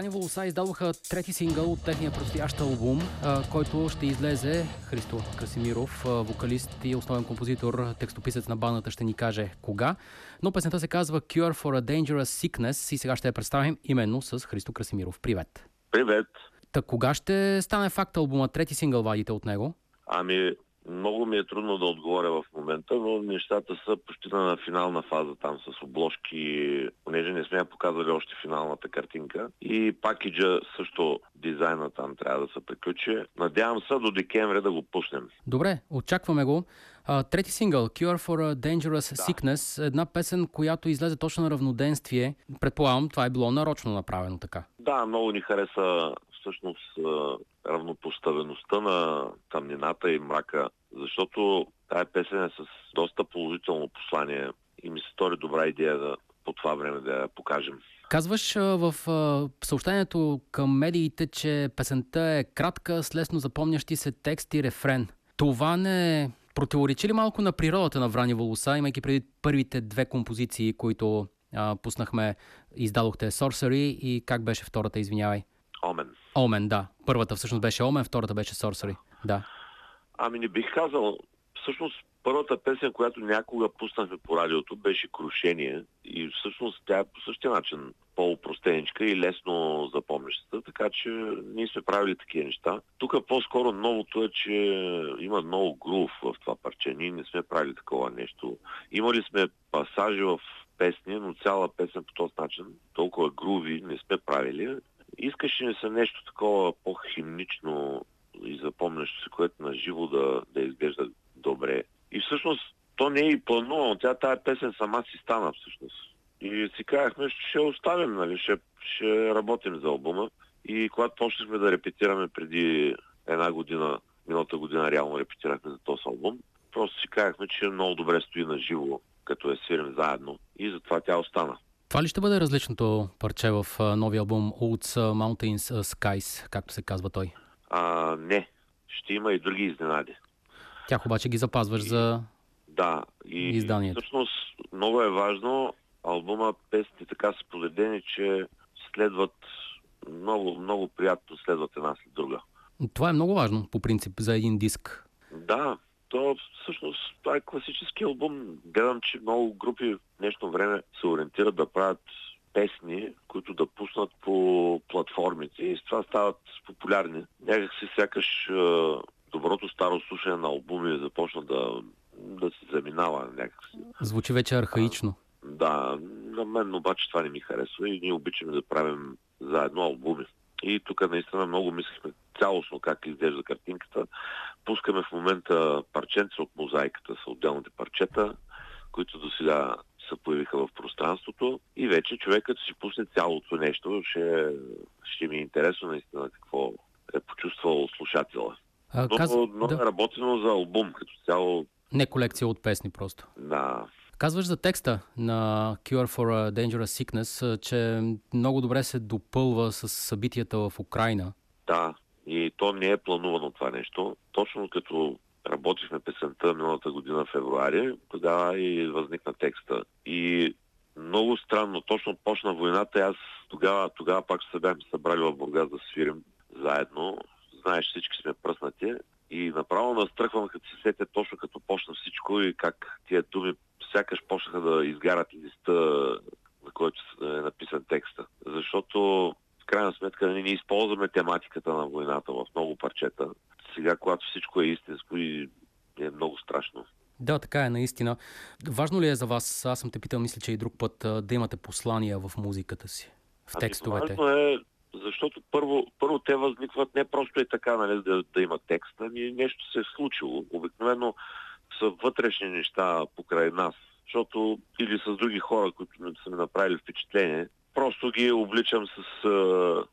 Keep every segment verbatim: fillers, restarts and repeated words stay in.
Врани волоса издадоха трети сингъл от техния предстоящ албум, който ще излезе. Христо Красимиров, вокалист и основен композитор, текстописец на бандата, ще ни каже кога. Но песента се казва Cure for a Dangerous Sickness и сега ще я представим именно с Христо Красимиров. Привет! Привет! Та кога ще стане факт албума? Трети сингъл вадите от него? Ами, много ми е трудно да отговоря в момента, но нещата са почти на финална фаза там с обложки, понеже не сме показали още финалната картинка. И пакиджа също, дизайна там трябва да се приключи. Надявам се до декември да го пуснем. Добре, очакваме го. А, трети сингъл, Cure for a Dangerous Да. Sickness, една песен, която излезе точно на равноденствие. Предполагам, това е било нарочно направено така. Да, много ни хареса всъщност равнопоставеността на тъмнината и мрака, защото тая песен е с доста положително послание и ми се стори добра идея да по това време да я покажем. Казваш а, в а, съобщението към медиите, че песента е кратка, с лесно запомнящи се текст и рефрен. Това не противоречи ли малко на природата на Врани волоса, имайки преди първите две композиции, които а, пуснахме, издадохте Sorcery и как беше втората, извинявай? Омен. Омен, да. Първата всъщност беше Омен, втората беше Sorcery. Да. Ами не бих казал. Всъщност първата песен, която някога пуснахме по радиото, беше Крушение и всъщност тя е по същия начин по-упростеничка и лесно запомняща, така че ние сме правили такива неща. Тук по-скоро новото е, че има много грув в това парче. Ние не сме правили такова нещо. Имали сме пасажи в песни, но цяла песен по този начин, толкова груви не сме правили. Искаше ни се нещо такова по-химнично и запомнящо се, което на живо да, да изглежда добре. И всъщност то не е и планувано. Тя тая песен сама си стана всъщност. И си казахме, ще оставим, нали, ще, ще работим за албума. И когато почнахме да репетираме преди една година, миналата година реално репетирахме за този албум, просто си казахме, че много добре стои на живо, като я свирим заедно. И затова тя остана. Това ли ще бъде различното парче в новия албум Oats Mountains Skies, както се казва той? А, не. Ще има и други изненади. Тях обаче ги запазваш и, за да, и изданието. Всъщност много е важно албума, песните така са подредени, че следват много, много приятно следват една след друга. Това е много важно по принцип за един диск. Да, то всъщност това е класически албум. Гледам, че много групи в днешно време се ориентират да правят песни, които да пуснат по платформите и с това стават популярни. Някак си сякаш е, доброто старо слушане на албуми започна да, да се заминава някакси. Звучи вече архаично. А, да, на мен обаче това не ми харесва и ние обичаме да правим заедно албуми. И тук наистина много мислихме цялостно как изглежда картинката. Пускаме в момента парченца от мозайката с отделните парчета, които до сега се появиха в пространството и вече човек като си пусне цялото нещо, ще, ще ми е интересно наистина какво е почувствал слушателя. А, но каз... но да. е работено за албум като цяло. Не колекция от песни просто. Да. Казваш за текста на Cure for a Dangerous Sickness, че много добре се допълва с събитията в Украйна. Да, и то не е планувано това нещо. Точно като работихме песента миналата година в февруари, тогава и възникна текста. И много странно, точно почна войната, аз тогава, тогава пак се бяхме събрали в Бургас да свирим заедно. Знаеш, всички сме пръснати. И направо настръхвам, като се сетя точно като почна всичко и как тия думи сякаш почнаха да изгарят листа, на който е написан текста. Защото в крайна сметка ние не използваме тематиката на войната в много парчета. Сега, когато всичко е истинско и е много страшно. Да, така е наистина. Важно ли е за вас, аз съм те питал, мисля, че и друг път, да имате послания в музиката си, в текстовете? Ами, важно е, защото първо, първо те възникват не просто е така, нали, да, да има текст, ами нещо се е случило. Обикновено са вътрешни неща покрай нас, защото или с други хора, които са ми направили впечатление, просто ги обличам с а,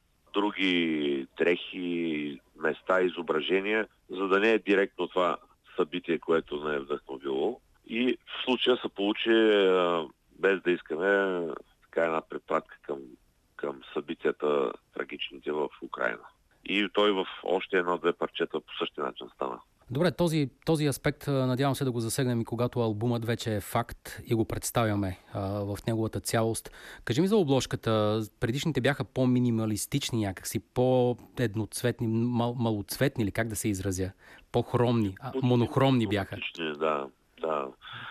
други дрехи, места, изображения, за да не е директно това събитие, което не е вдъхновило. И в случая се получи, а, без да искаме, така една препратка към, към събитията трагичните в Украйна. И той в още едно-две парчета по същия начин стана. Добре, този, този аспект надявам се да го засегнем и когато албумът вече е факт и го представяме а, в неговата цялост. Кажи ми за обложката. Предишните бяха по-минималистични някакси, по-едноцветни, мал, малоцветни или как да се изразя? По-хромни, а, монохромни бяха. Да, да.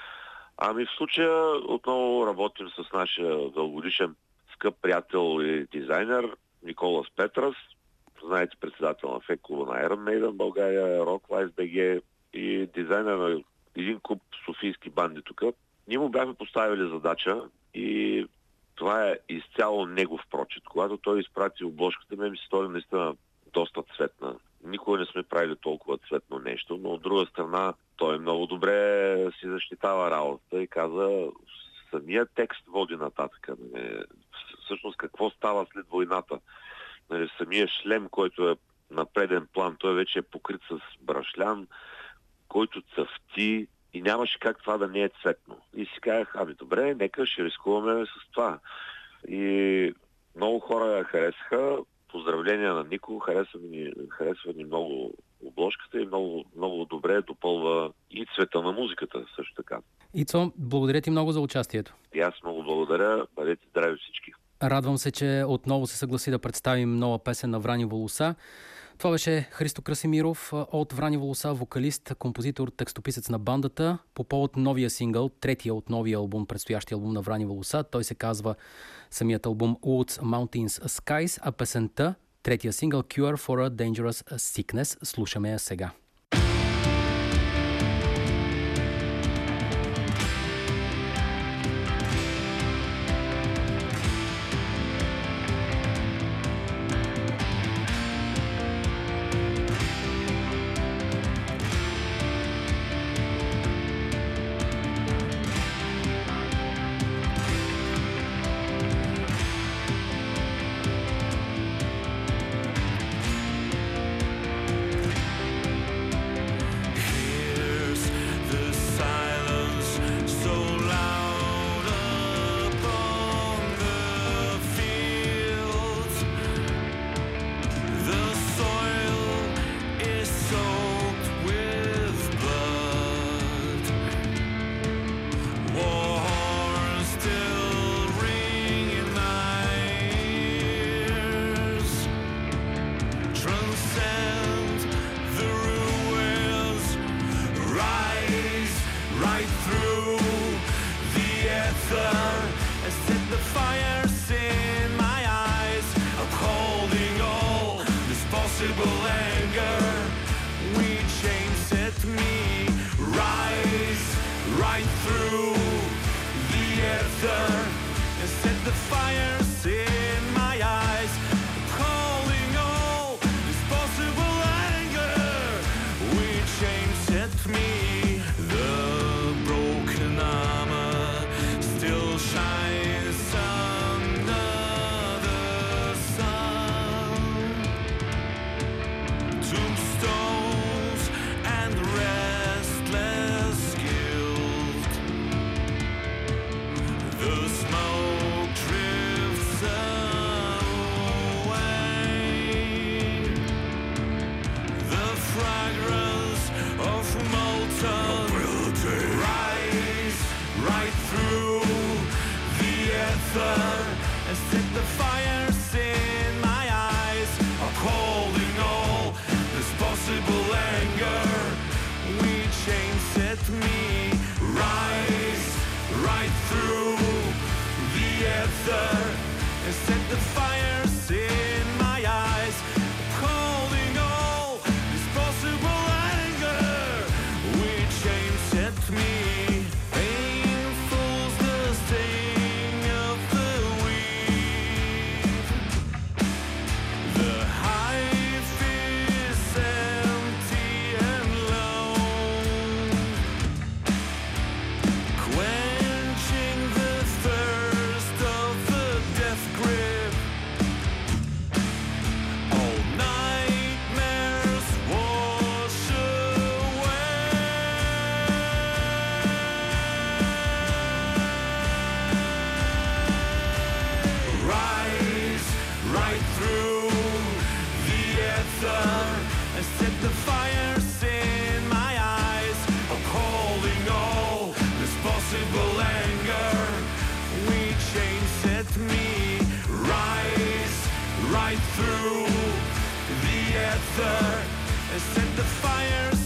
Ами в случая отново работим с нашия дългогодишен скъп приятел и дизайнер Николас Петрас. Знаете, председател на фен клуба на Iron Maiden България, Rocklife би джи и дизайнер на един куп софийски банди тук. Ние му бяхме поставили задача и това е изцяло негов прочит. Когато той изпрати обложката, ме ми се стори наистина доста цветна. Никога не сме правили толкова цветно нещо, но от друга страна той много добре си защитава работата и каза, самия текст води нататък. Всъщност какво става след войната? Самия шлем, който е на преден план, той вече е покрит с брашлян, който цъфти и нямаше как това да не е цветно. И си казах, ами добре, нека ще рискуваме с това. И много хора харесаха. Поздравления на Нико, харесва ни, харесва ни много обложката и много, много добре допълва и цвета на музиката също така. Ицо, благодаря ти много за участието. И аз много благодаря. Бъдете здрави всички. Радвам се, че отново се съгласи да представим нова песен на Врани Волоса. Това беше Христо Красимиров от Врани Волоса, вокалист, композитор, текстописец на бандата. По повод новия сингъл, третия от новия албум, предстоящия албум на Врани Волоса. Той се казва самият албум Woods, Mountains, Skies, а песента, третия сингъл Cure for a Dangerous Sickness. Слушаме я сега. Quenching the thirst of the death grip. sir, set the fires